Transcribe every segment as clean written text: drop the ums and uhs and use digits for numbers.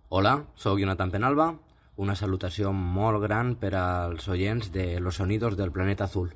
Hola, sóc Jonathan Penalba. Una salutació molt gran per als oients de Los Sonidos del Planeta Azul.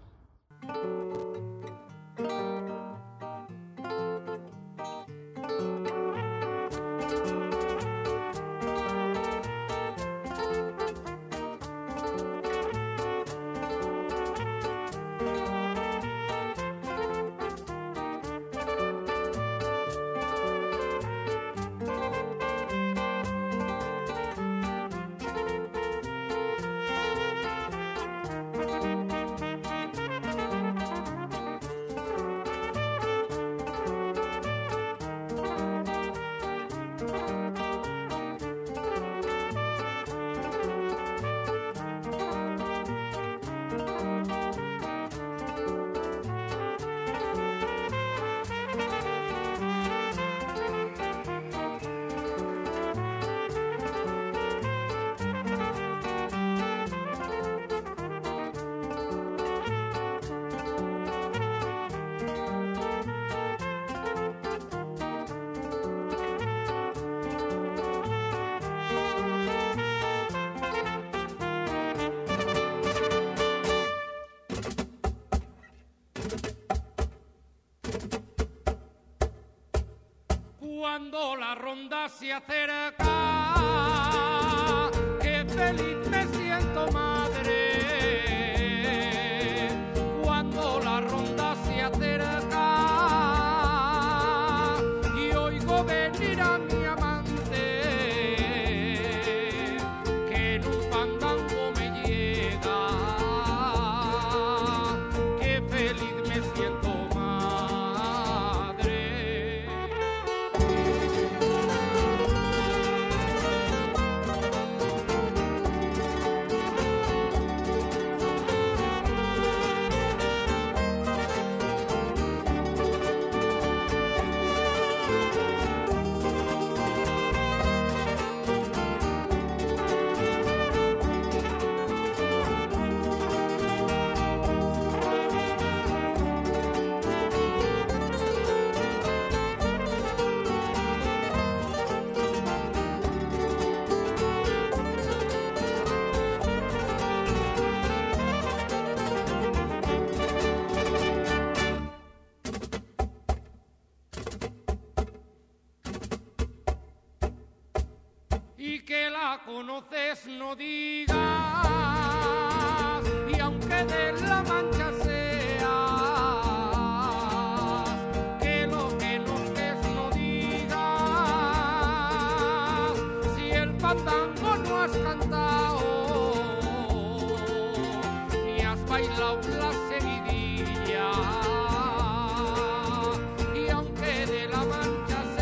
Cuando la ronda se acerca, qué feliz me siento, madre. Cuando la ronda se acerca y oigo venir a mi amante, que en un fandango me llega, qué feliz me siento. Y que la conoces no digas, y aunque de la Mancha seas, que lo que nos des no digas, si el fandango no has cantado, ni has bailado la seguidilla, y aunque de la Mancha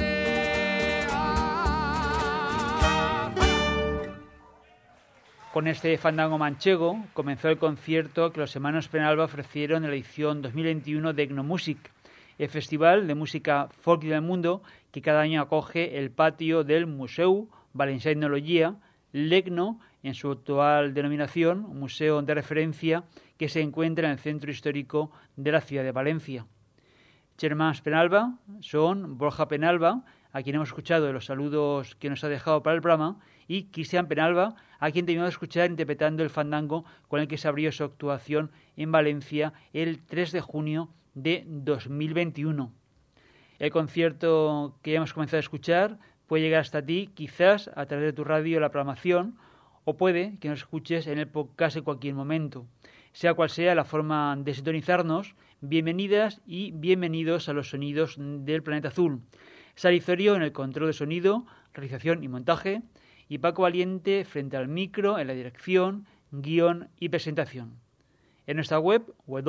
Con este fandango manchego comenzó el concierto que los hermanos Penalba ofrecieron en la edición 2021 de Etnomusic, el festival de música folk del mundo que cada año acoge el patio del Museu Valencià d'Etnologia, l'ECNO en su actual denominación, un museo de referencia que se encuentra en el centro histórico de la ciudad de Valencia. Hermanos Penalba son Borja Penalba, a quien hemos escuchado los saludos que nos ha dejado para el programa, y Cristian Penalba, a quien terminamos de escuchar interpretando el fandango con el que se abrió su actuación en Valencia el 3 de junio de 2021. El concierto que ya hemos comenzado a escuchar puede llegar hasta ti quizás a través de tu radio la programación, o puede que nos escuches en el podcast en cualquier momento. Sea cual sea la forma de sintonizarnos, bienvenidas y bienvenidos a los Sonidos del Planeta Azul. Sari Zorio en el control de sonido, realización y montaje, y Paco Valiente frente al micro en la dirección, guión y presentación. En nuestra web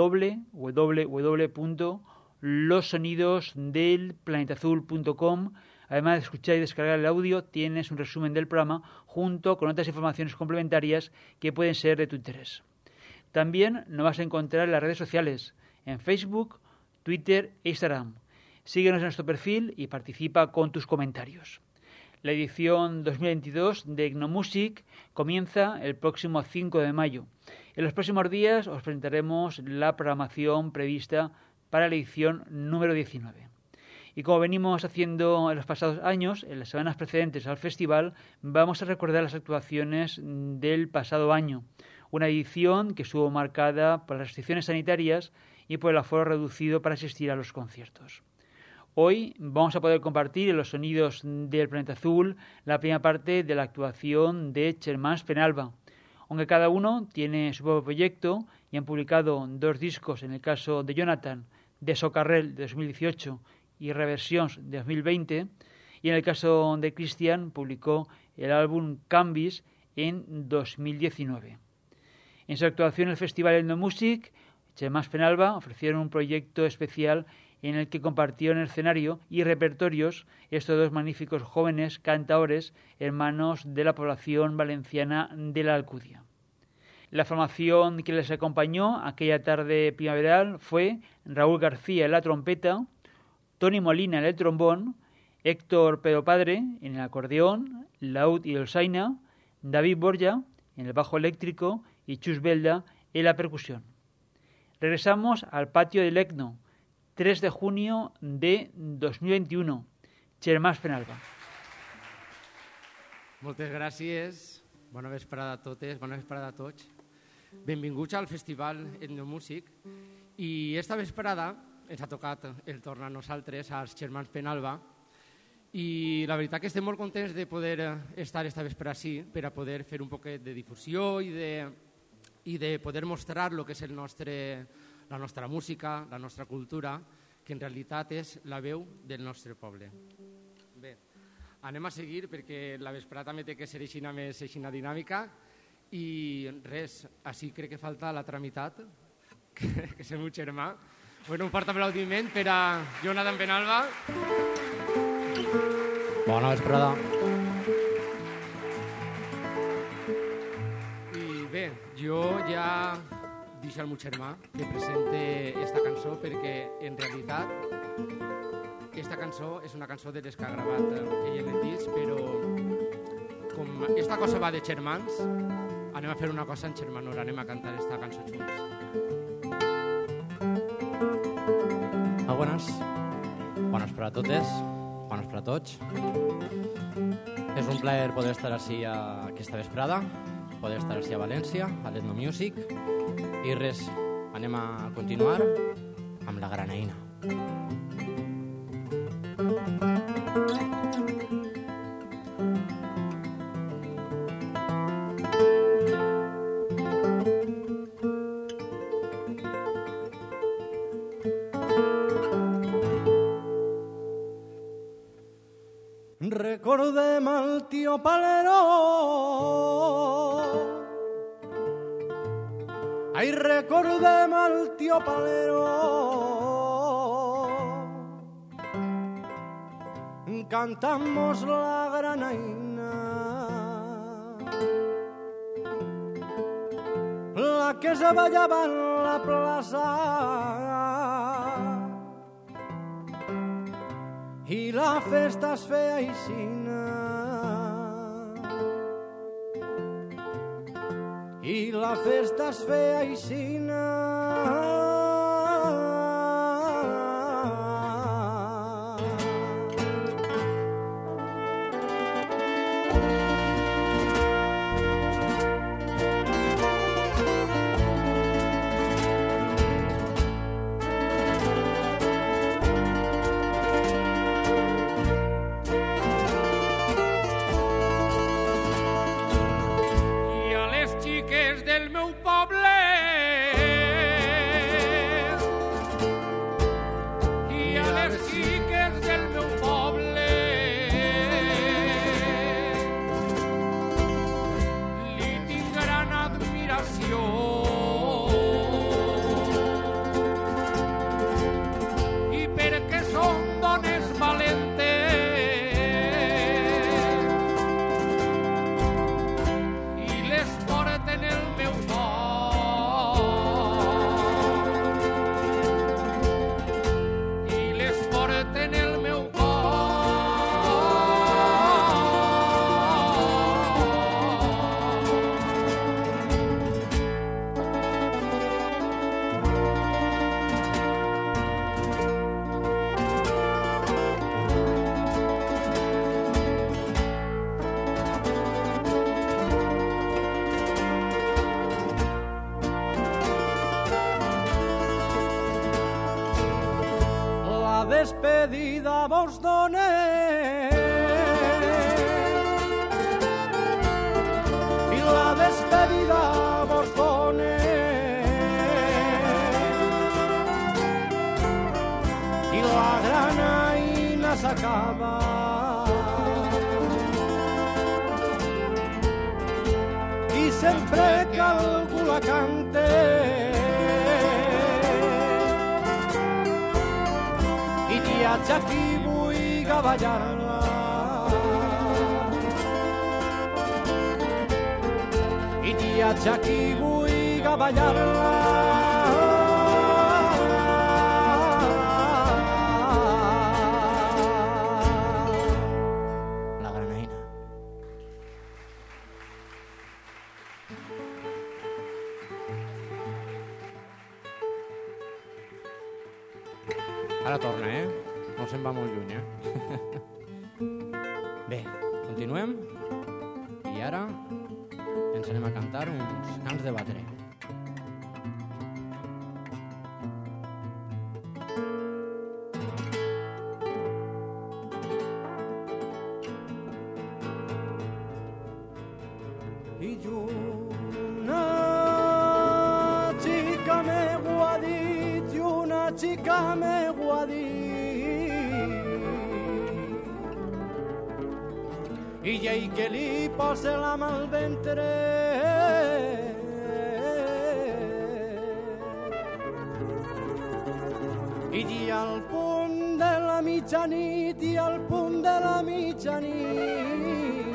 www.losonidosdelplanetazul.com, además de escuchar y descargar el audio, tienes un resumen del programa junto con otras informaciones complementarias que pueden ser de tu interés. También nos vas a encontrar en las redes sociales, en Facebook, Twitter e Instagram. Síguenos en nuestro perfil y participa con tus comentarios. La edición 2022 de Etnomusic comienza el próximo 5 de mayo. En los próximos días os presentaremos la programación prevista para la edición número 19. Y como venimos haciendo en los pasados años, en las semanas precedentes al festival, vamos a recordar las actuaciones del pasado año. Una edición que estuvo marcada por las restricciones sanitarias y por el aforo reducido para asistir a los conciertos. Hoy vamos a poder compartir en los sonidos del Planeta Azul la primera parte de la actuación de Germans Penalba. Aunque cada uno tiene su propio proyecto y han publicado 2 discos, en el caso de Jonathan, de Socarrel de 2018 y Reversions de 2020, y en el caso de Christian publicó el álbum Canvis en 2019. En su actuación en el Festival Etnomusic, Germans Penalba ofrecieron un proyecto especial en el que compartieron escenario y repertorios estos 2 magníficos jóvenes cantaores, hermanos de la población valenciana de la Alcudia. La formación que les acompañó aquella tarde primaveral fue Raúl García en la trompeta, Toni Molina en el trombón, Héctor Pedro Padre en el acordeón, laúd y dolçaina, David Borja en el bajo eléctrico y Chus Belda en la percusión. Regresamos al patio del ECNO, 3 de junio de 2021. Germans Penalba. Moltes gràcies. Bona vesprada a totes, bona vesprada a tots. Benvinguts al Festival Etnomusic. I esta vesprada ens ha tocat el torn a nosaltres, als Germans Penalba, i la veritat que estem molt contents de poder estar esta vesprada així per a poder fer un poquet de difusió i de poder mostrar el que és la nostra música, la nostra cultura, que en realitat és la veu del nostre poble. Bé, anem a seguir perquè la vesprada també té que ser aixina més dinàmica i res, així crec que falta l'altra meitat, que és el meu germà. Bueno, un fort aplaudiment per a Jonathan Penalba. Bona vesprada. I bé, jo ja deixo al meu germà que presente esta cançó perquè en realitat esta cançó és una cançó de les que ha gravat ell en el disc, però com esta cosa va de germans, anem a fer una cosa en germanor, anem a cantar esta cançó junts. Bones. Bones per a totes, bones per a tots. És un plaer poder estar així aquesta vesprada, poder estar així a València, a l'Etnomusic. I res, anem a continuar amb la granaïna. Recordem al tio Palero, ai, recordem al tio Palero, cantamos la granaïna, la que se ballava en la plaça i la festa es feia aixina, i la festa es feia aixina. Del meu poble despedida vos doné. I la despedida vos doné. I la granaïna s'acaba. I sempre que algú la cante i viatja qui vulga ballar-la. I viatja qui vulga ballar-la. Ara torna, No se'n va molt lluny, Bé, continuem. I ara ens anem a cantar uns cants de batre. I una xica m'ho ha dit, i una xica m'ho ha dit. I ell que li posa la mà al ventre. I al punt de la mitjanit, i al punt de la mitjanit.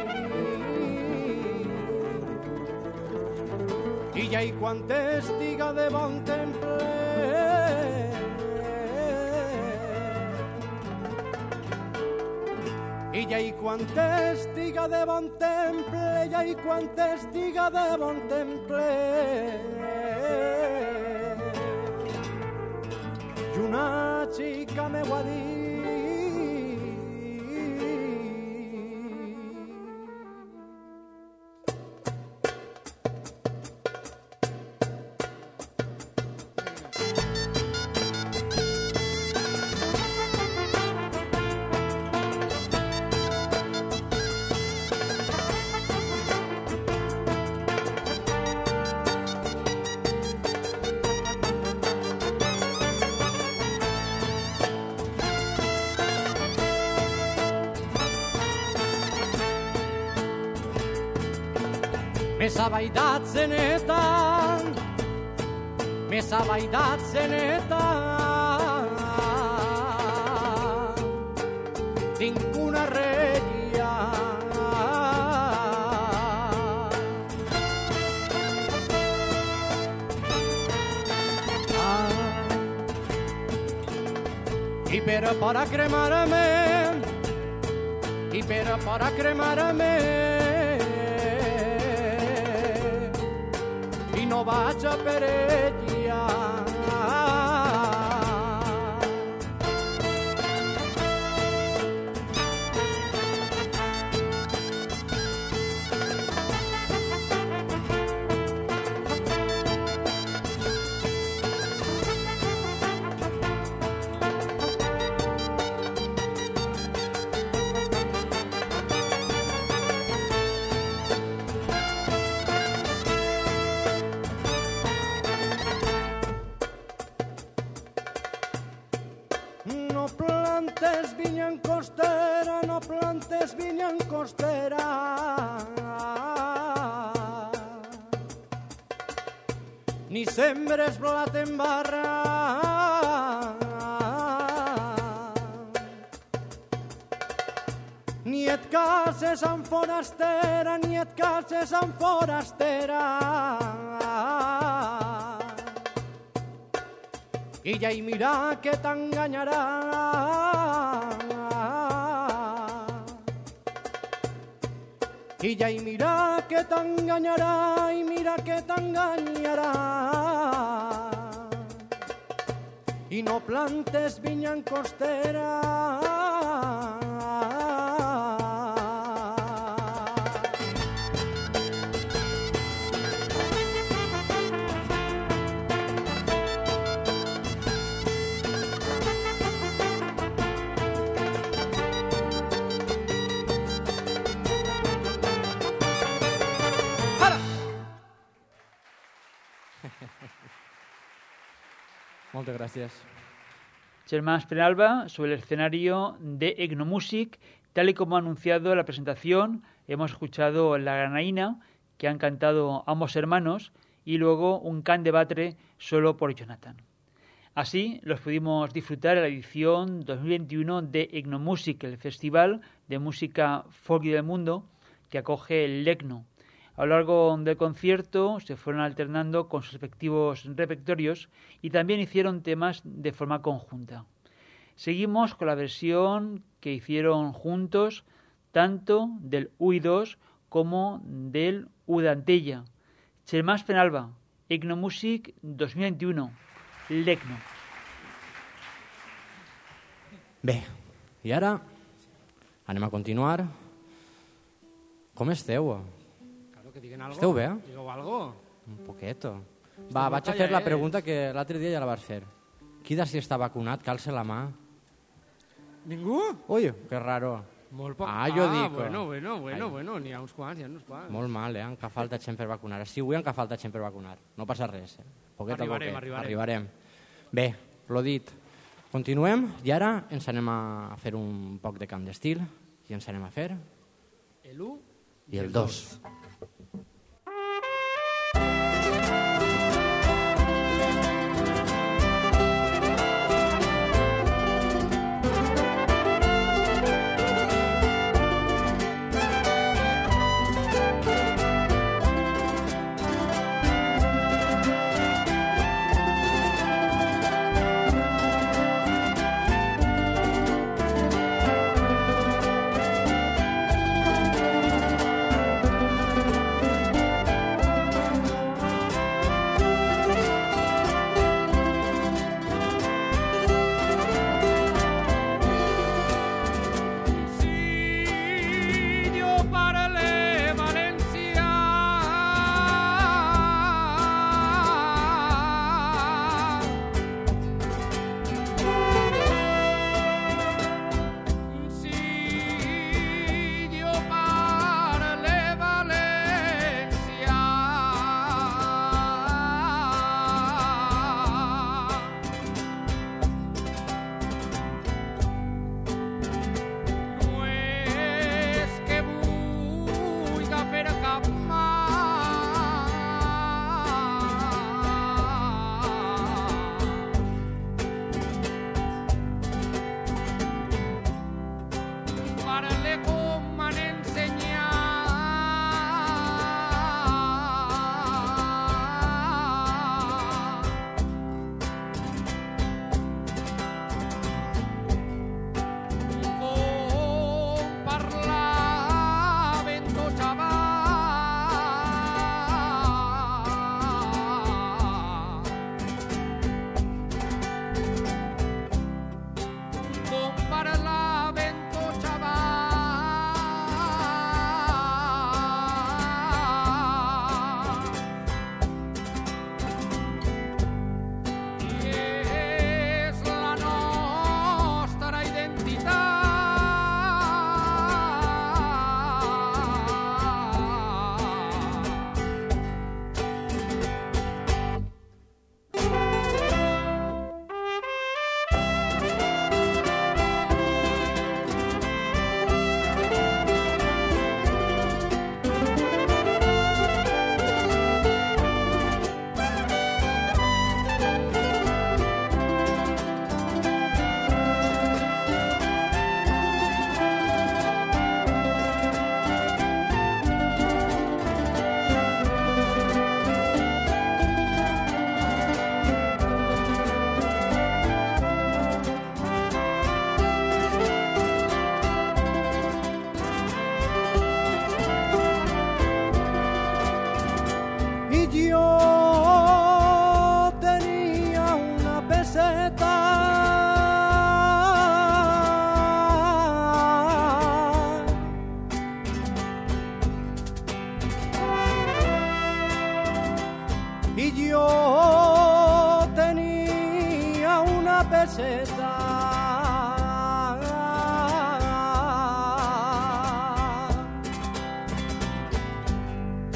I ja i quan estiga de bon temple, i ja i quan estiga de bon temple, ja i quan estiga de bon temple. I una xica m'ho ha dit. Més avaidat zeneta, més avaidat zeneta. Tinc una regia. I per a cremar-me, i per a cremar-me, no vaig a per ella. No plantes vinya en costera, no plantes vinya en costera. Ni sembres blat en barra. Ni et cases amb forastera, ni et cases amb forastera. I ja hi mira que t'enganyarà. I ja hi mira que t'enganyarà, i mira que t'enganyarà. I no plantes vinya en costera. Muchas gracias. Germán Penalba, sobre el escenario de Egnomusic, tal y como ha anunciado la presentación, hemos escuchado La Granaína, que han cantado ambos hermanos, y luego un can de batre solo por Jonathan. Así los pudimos disfrutar en la edición 2021 de Egnomusic, el festival de música folk del mundo que acoge el Lecno. A lo largo del concierto se fueron alternando con sus respectivos repertorios y también hicieron temas de forma conjunta. Seguimos con la versión que hicieron juntos tanto del UI2 como del Udantella. Germán Penalba, Egnomusic 2021, Lecno. Bé, i ara anem a continuar. Com esteu? Claro, que diguen algo. Esteu bé? Digueu algo. Un poqueto. Va, vaig a fer la pregunta que l'altre dia ja la vas fer. Qui d'ací està vacunat? Calça la mà. Ningú? Ui, que raro. Molt poc. Jo dic. Bueno, n'hi ha uns quants, Molt mal, encara falta gent per vacunar. Sí, avui encara falta gent per vacunar. No passa res, Poquet a poquet. Arribarem. Bé, l'ho dit. Continuem i ara ens anem a fer un poc de camp d'estil i ens anem a fer l'1 i el 2.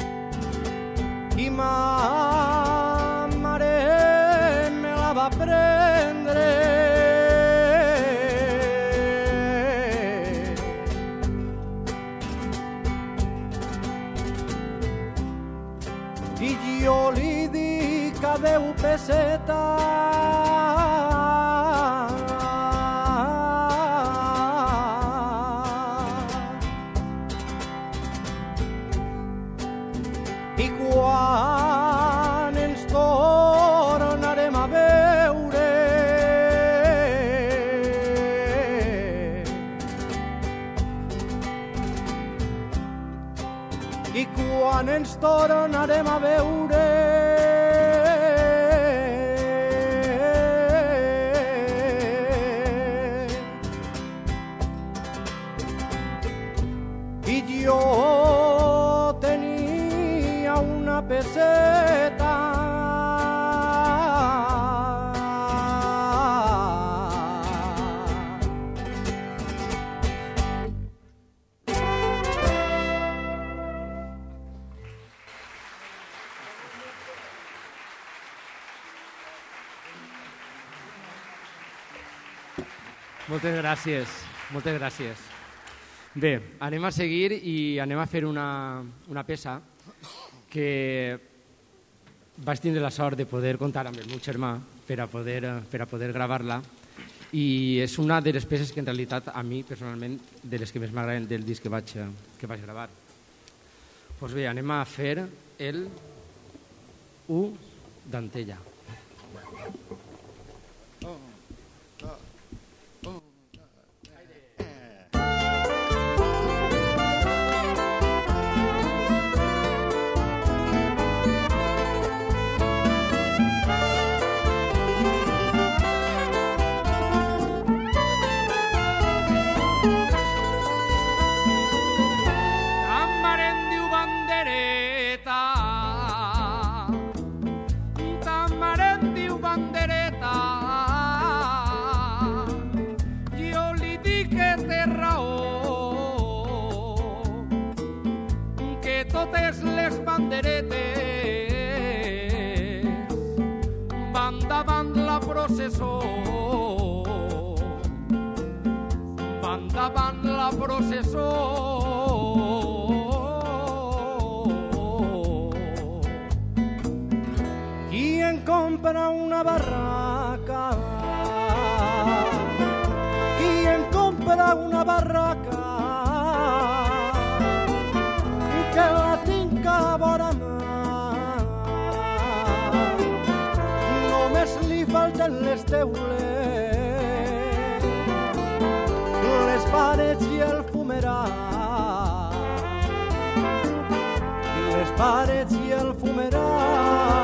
I ma mare me la va prendre i jo li dic adeu peseta. I quan ens tornarem a veure i quan ens tornarem a veure i jo tenia una peseta Moltes gràcies, moltes gràcies. Bé, anem a seguir i anem a fer una peça que vaig tindre la sort de poder comptar amb el meu germà per a poder gravar-la i és una de les peces que en realitat a mi personalment de les que més m'agraden del disc que vaig gravar. Doncs bé, anem a fer el U d'Antella. Totes les banderetes van davant la processó, van davant la processó. Qui en compra una barraca? Qui en compra una barraca? Que la tinc a vora mà. Només li falten les teules, les parets i el fumeral. Les parets i el fumeral.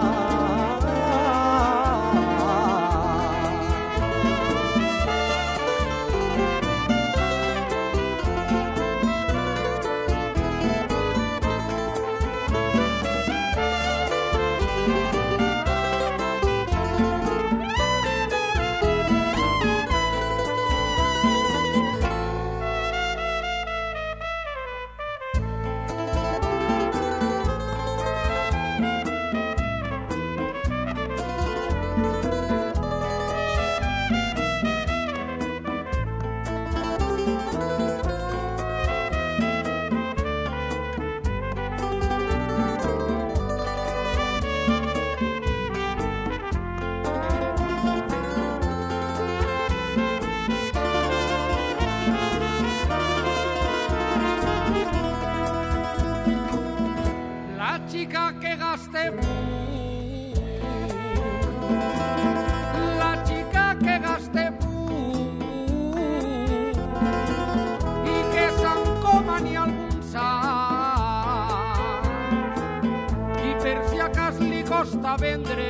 costa vendre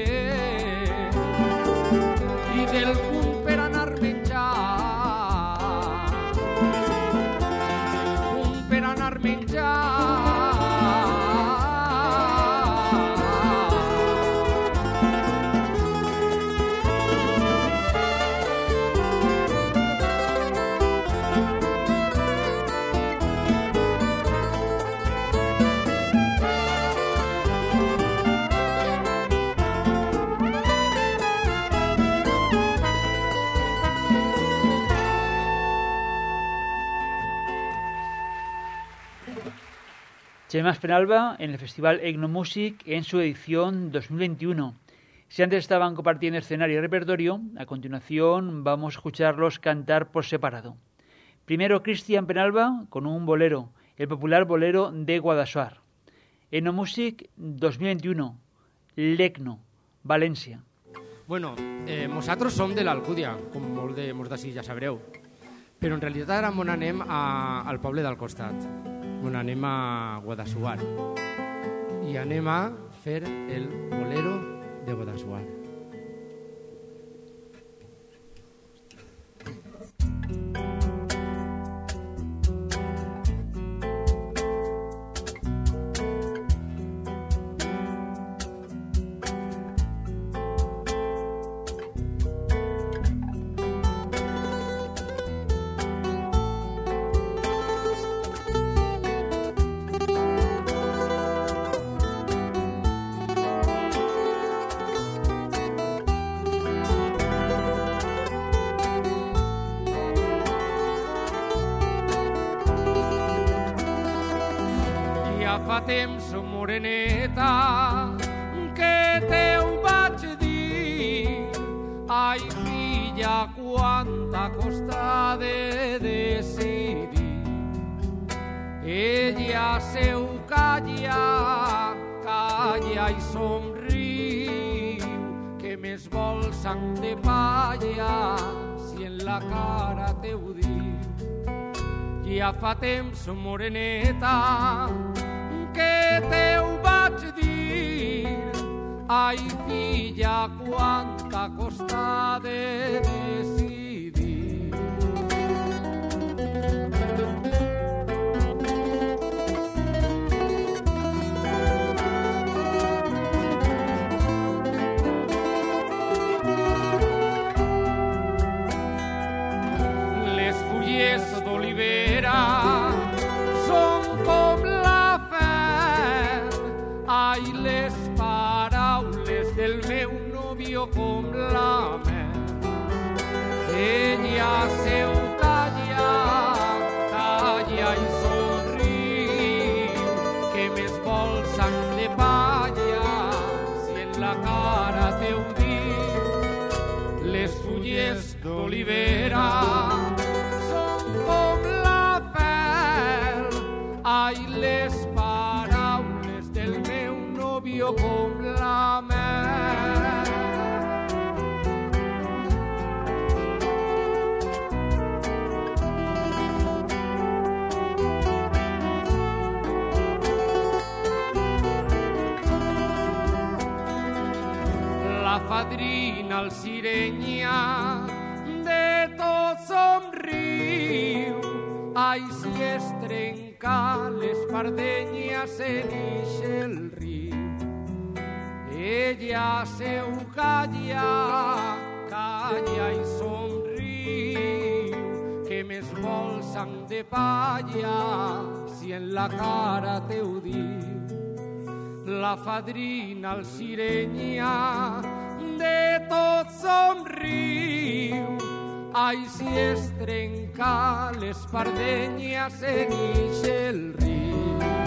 i del punt per anar menjar, del punt per anar menjar. Chema Penalba en el Festival Etnomusic en su edición 2021. Si antes estaban compartiendo escenario y repertorio, a continuación vamos a escucharlos cantar por separado. Primero Cristian Penalba con un bolero, el popular bolero de Guadassuar. Etnomusic 2021, Lecno, València. Bueno, nosaltres som de l'Alcúdia, com molts d'ací ja sabreu, però en realitat ara m'on anem al poble del costat, m'on anem a Guadassuar i anem a fer el bolero de Guadassuar. Fa temps, moreneta, que te ho vaig dir. Ai, filla, quanta costa de decidir. Ella seu calla, calla i somriu, que més vols sang de palla si en la cara te ho diu. Ja fa temps, moreneta, que te ho vaig dir. Ai, filla, quanta costa de decidir. Les fulles d'olivera són com ai, les paraules del meu nòvio com la mel. Ella seu calla, calla i somriu, que més vol sang de palla si en la cara te ho diu. Les fulles d'olivera són com la fel, ai, les paraules del meu nòvio com la mel. La fadrina al sirenya de tot somriu. Ai, si es trenca l'espardenya se n'ix el riu. Ella seu calla, calla i somriu, que més vol sang de palla si en la cara te ho diu. La fadrina al sirenya de tot somriu. Ai, si es trenca l'espardenya se n'ix el riu.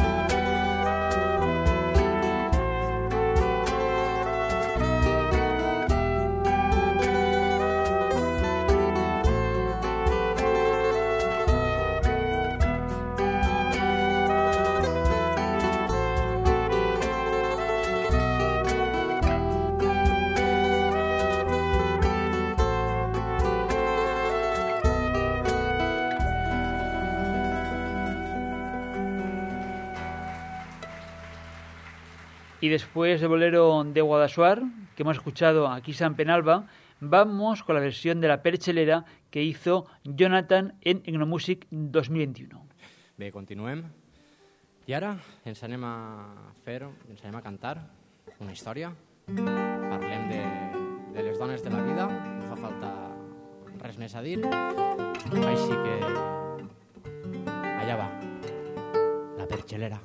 Y después del bolero de Guadassuar, que hemos escuchado aquí San Penalba, vamos con la versión de La Perxelera que hizo Jonathan en Etnomusic 2021. Bé, continuem. I ara ens anem a cantar una història. Parlem de les dones de la vida, no fa falta res més a dir. Així que allà va, La Perxelera.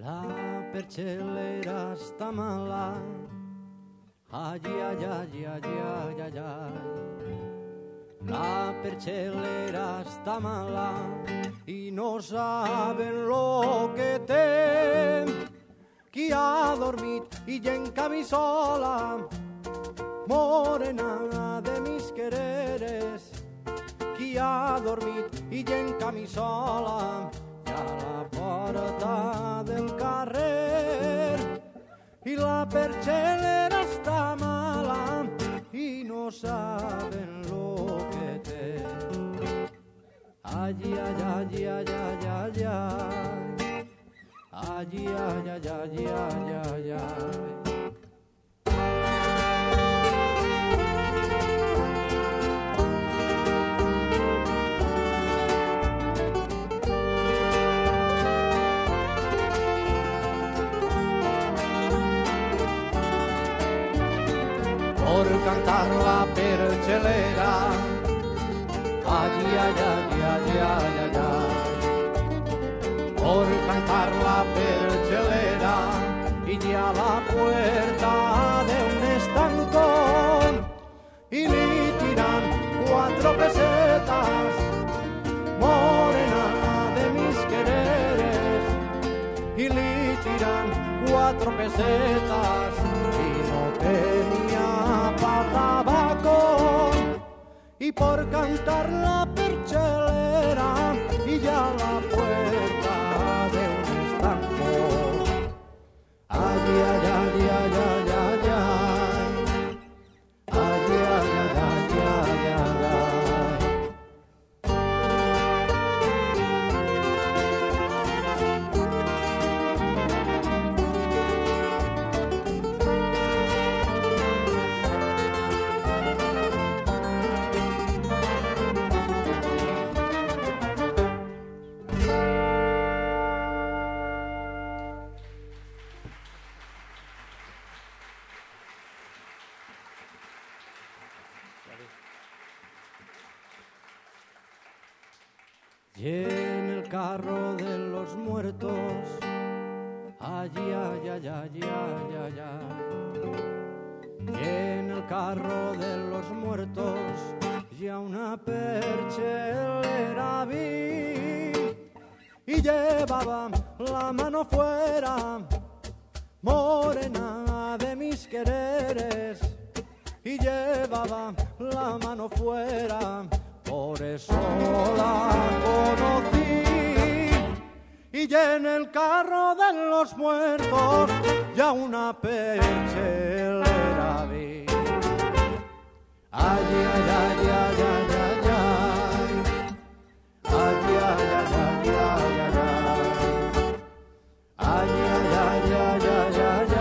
La perchelera está mala, ay, ay, ay, ay, ay, ay, ay. La perchelera està mala i no saben lo que té. Qui ha dormit i en camisola, morena de mis quereres. Qui ha dormit i en camisola, i a la porta del carrer. I la perchelera està mala i no saben lo que té. Ay, ay, ay, ay, ay, ay, ay. Ay, ay, ay, ay, ay, ay, ay. Por cantar la perchelera, ay, ay, ay, ay, ay, ay, ay. Por cantar la perchelera y a la puerta de un estancón y le tiran 4 pesetas, morena de mis quereres, y le tiran 4 pesetas y no tenía pa' tabaco. Y por cantar la perchelera y ya la puerta de un estanco. Ay, ay, ay, ay, ay, ay, ay. Ay, ay, ay, ay, ay, ay, ay. Y en el carro de los muertos, ay, ay, ay, ay, ay, ay, ay. Y en el carro de los muertos, ya una perchelera vi, y llevaba la mano fuera, morena de mis quereres, y llevaba la mano fuera. Por eso la conocí, y en el carro de los muertos ya una perchelera vi. Ay, ay, ay, ay, ay, ay, ay. Ay, ay, ay, ay, ay, ay, ay. Ay, ay, ay, ay, ay, ay, ay.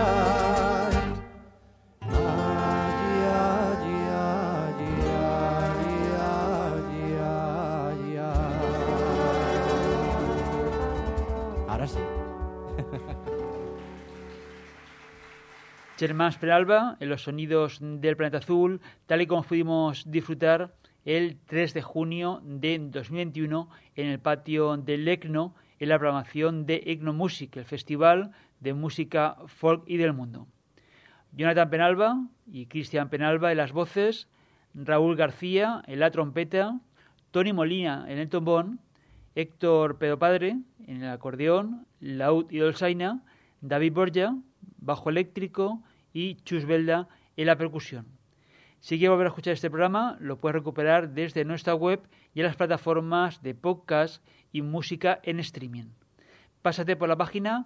Germán Penalba, en los sonidos del Planeta Azul, tal y como pudimos disfrutar el 3 de junio de 2021 en el patio del ECNO, en la programación de Etnomusic, el festival de música folk y del mundo. Jonathan Penalba y Cristian Penalba en las voces, Raúl García en la trompeta, Tony Molina en el trombón, Héctor Pedopadre en el acordeón, laúd y dolzaina, David Borja, bajo eléctrico, y Chus Belda en la percusión. Si quieres volver a escuchar este programa, lo puedes recuperar desde nuestra web y en las plataformas de podcast y música en streaming. Pásate por la página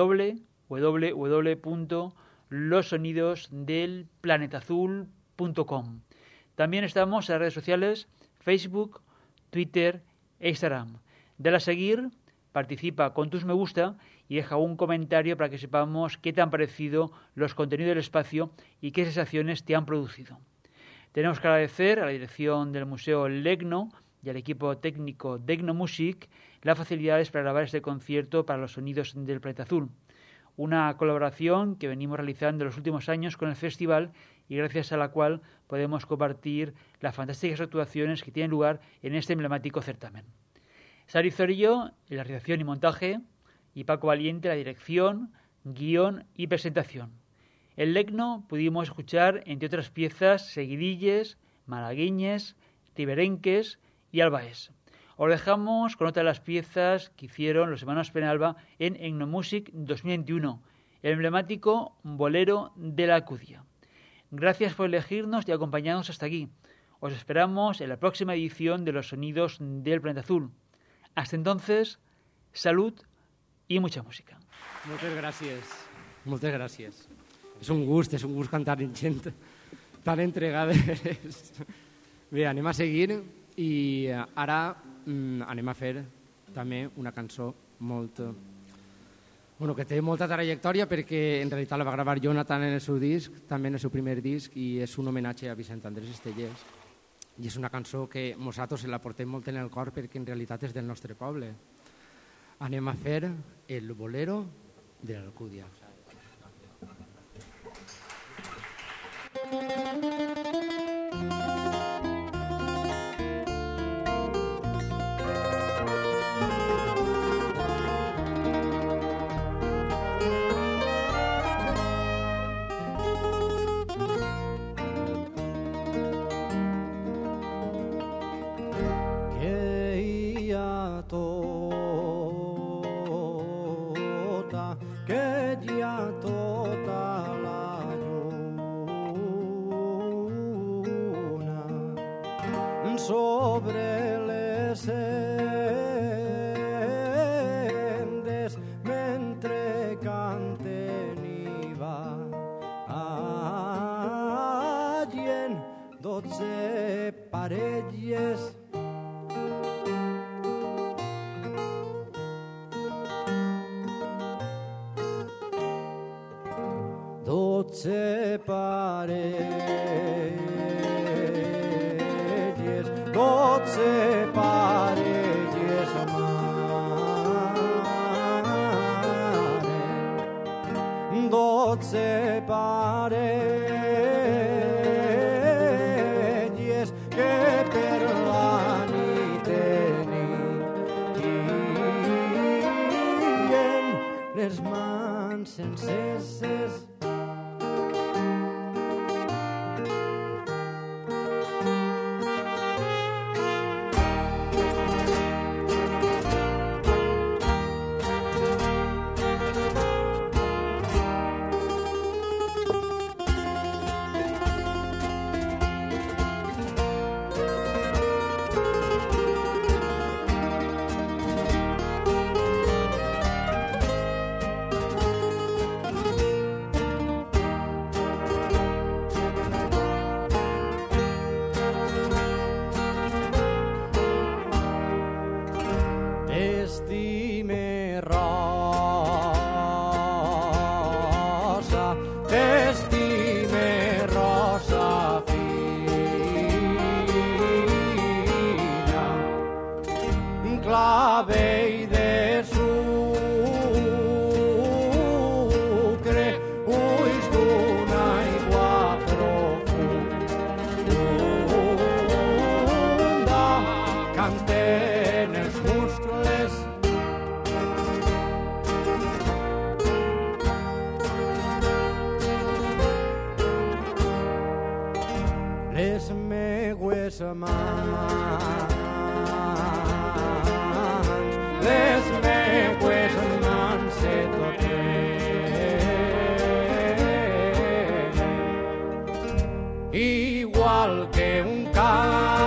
www.losonidosdelplanetazul.com. También estamos en las redes sociales Facebook, Twitter e Instagram. Dale a seguir, participa con tus me gusta y deja un comentario para que sepamos qué te han parecido los contenidos del espacio y qué sensaciones te han producido. Tenemos que agradecer a la dirección del Museo Legno y al equipo técnico de Etnomusic las facilidades para grabar este concierto para los sonidos del Planeta Azul. Una colaboración que venimos realizando en los últimos años con el festival y gracias a la cual podemos compartir las fantásticas actuaciones que tienen lugar en este emblemático certamen. Sari Zorillo en la realización y montaje, y Paco Valiente la dirección, guión y presentación. En Lecno pudimos escuchar, entre otras piezas, seguidilles, malagueñes, riberenques y albaes. Os dejamos con otra de las piezas que hicieron los hermanos Penalba en Etnomusic 2021, el emblemático Bolero de la Alcudia. Gracias por elegirnos y acompañarnos hasta aquí. Os esperamos en la próxima edición de Los Sonidos del Planeta Azul. Hasta entonces, salud i mucha música. Moltes gràcies. Moltes gràcies. És un gust cantar amb gent tan entregada. Bé, anem a seguir i ara anem a fer també una cançó que té molta trajectòria perquè en realitat la va gravar Jonathan en el seu disc, també en el seu primer disc, i és un homenatge a Vicent Andrés Estellers. I és una cançó que nosaltres la portem molt en el cor perquè en realitat és del nostre poble. Anem a fer el Bolero de l'Alcúdia. Sobre les sendes mentre canten i va allien 12 parelles Doce parelles mare, 12 parelles que per la nit tenien les mans enceses. Les meues mans, les meues mans se toquen igual que un can.